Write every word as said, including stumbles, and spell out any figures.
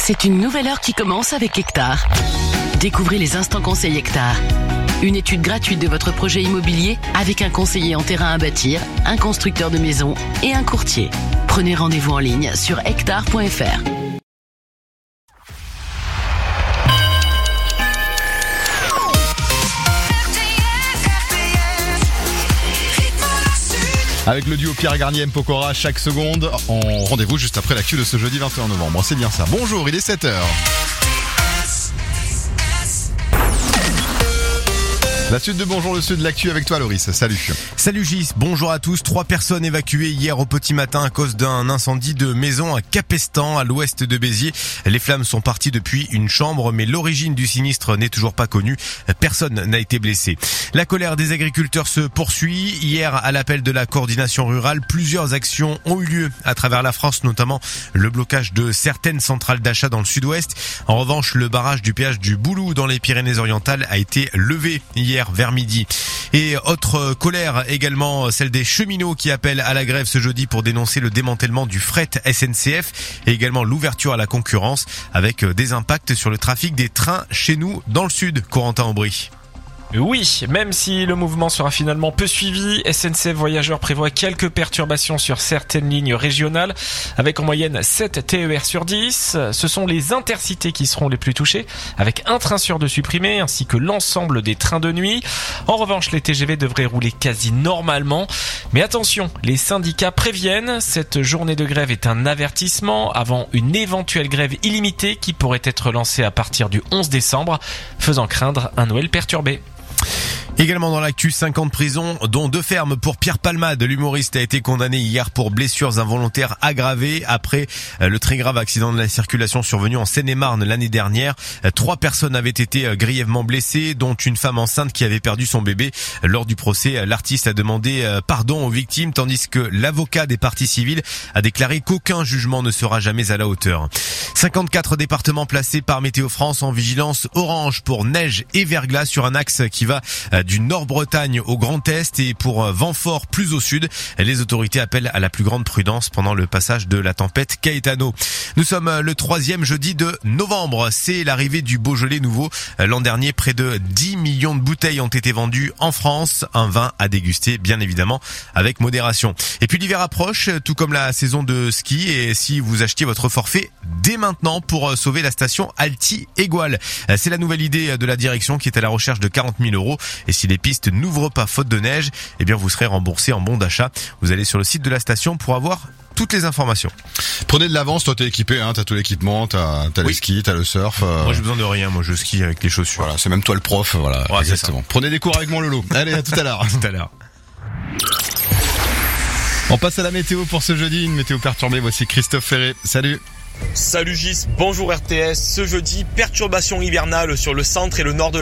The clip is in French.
C'est une nouvelle heure qui commence avec Hectare. Découvrez les instants conseils Hectare. Une étude gratuite de votre projet immobilier avec un conseiller en terrain à bâtir, un constructeur de maisons et un courtier. Prenez rendez-vous en ligne sur hectare point f r. Avec le duo Pierre Garnier M Pokora chaque seconde, on rendez-vous juste après l'actu de ce jeudi vingt et un novembre. C'est bien ça. Bonjour, il est sept heures. La suite de Bonjour le Sud, l'actu avec toi Loris, salut. Salut Gis, bonjour à tous. Trois personnes évacuées hier au petit matin à cause d'un incendie de maison à Capestan, à l'ouest de Béziers. Les flammes sont parties depuis une chambre, mais l'origine du sinistre n'est toujours pas connue. Personne n'a été blessé. La colère des agriculteurs se poursuit. Hier, à l'appel de la coordination rurale, plusieurs actions ont eu lieu à travers la France, notamment le blocage de certaines centrales d'achat dans le sud-ouest. En revanche, le barrage du péage du Boulou dans les Pyrénées-Orientales a été levé hier vers midi. Et autre colère également, celle des cheminots qui appellent à la grève ce jeudi pour dénoncer le démantèlement du fret S N C F et également l'ouverture à la concurrence avec des impacts sur le trafic des trains chez nous dans le sud. Corentin Aubry. Oui, même si le mouvement sera finalement peu suivi, S N C F Voyageurs prévoit quelques perturbations sur certaines lignes régionales, avec en moyenne sept T E R sur dix. Ce sont les intercités qui seront les plus touchés, avec un train sur deux supprimé, ainsi que l'ensemble des trains de nuit. En revanche, les T G V devraient rouler quasi normalement. Mais attention, les syndicats préviennent, cette journée de grève est un avertissement avant une éventuelle grève illimitée qui pourrait être lancée à partir du onze décembre, faisant craindre un Noël perturbé. Également dans l'actu, cinquante prisons, dont deux fermes pour Pierre Palmade. L'humoriste a été condamné hier pour blessures involontaires aggravées après le très grave accident de la circulation survenu en Seine-et-Marne l'année dernière. Trois personnes avaient été grièvement blessées, dont une femme enceinte qui avait perdu son bébé. Lors du procès, l'artiste a demandé pardon aux victimes, tandis que l'avocat des parties civiles a déclaré qu'aucun jugement ne sera jamais à la hauteur. cinquante-quatre départements placés par Météo France en vigilance orange pour neige et verglas sur un axe qui va du Nord-Bretagne au Grand Est et pour vent fort plus au sud. Les autorités appellent à la plus grande prudence pendant le passage de la tempête Caetano. Nous sommes le troisième jeudi de novembre. C'est l'arrivée du Beaujolais nouveau. L'an dernier, près de dix millions de bouteilles ont été vendues en France. Un vin à déguster, bien évidemment, avec modération. Et puis l'hiver approche, tout comme la saison de ski. Et si vous achetiez votre forfait dès maintenant pour sauver la station Alti-Égoal. C'est la nouvelle idée de la direction qui est à la recherche de quarante mille euros. Et si les pistes n'ouvrent pas faute de neige, eh bien vous serez remboursé en bon d'achat. Vous allez sur le site de la station pour avoir toutes les informations. Prenez de l'avance, toi t'es équipé, hein, t'as tout l'équipement, t'as, t'as oui. les skis, t'as le surf. Euh... Moi j'ai besoin de rien, moi je skie avec les chaussures. Voilà, c'est même toi le prof, voilà, ouais, exactement. Prenez des cours avec mon Lolo. Allez, à tout à l'heure. À tout à l'heure. On passe à la météo pour ce jeudi, une météo perturbée. Voici Christophe Ferré. Salut. Salut Gis, bonjour R T S. Ce jeudi, perturbation hivernale sur le centre et le nord de la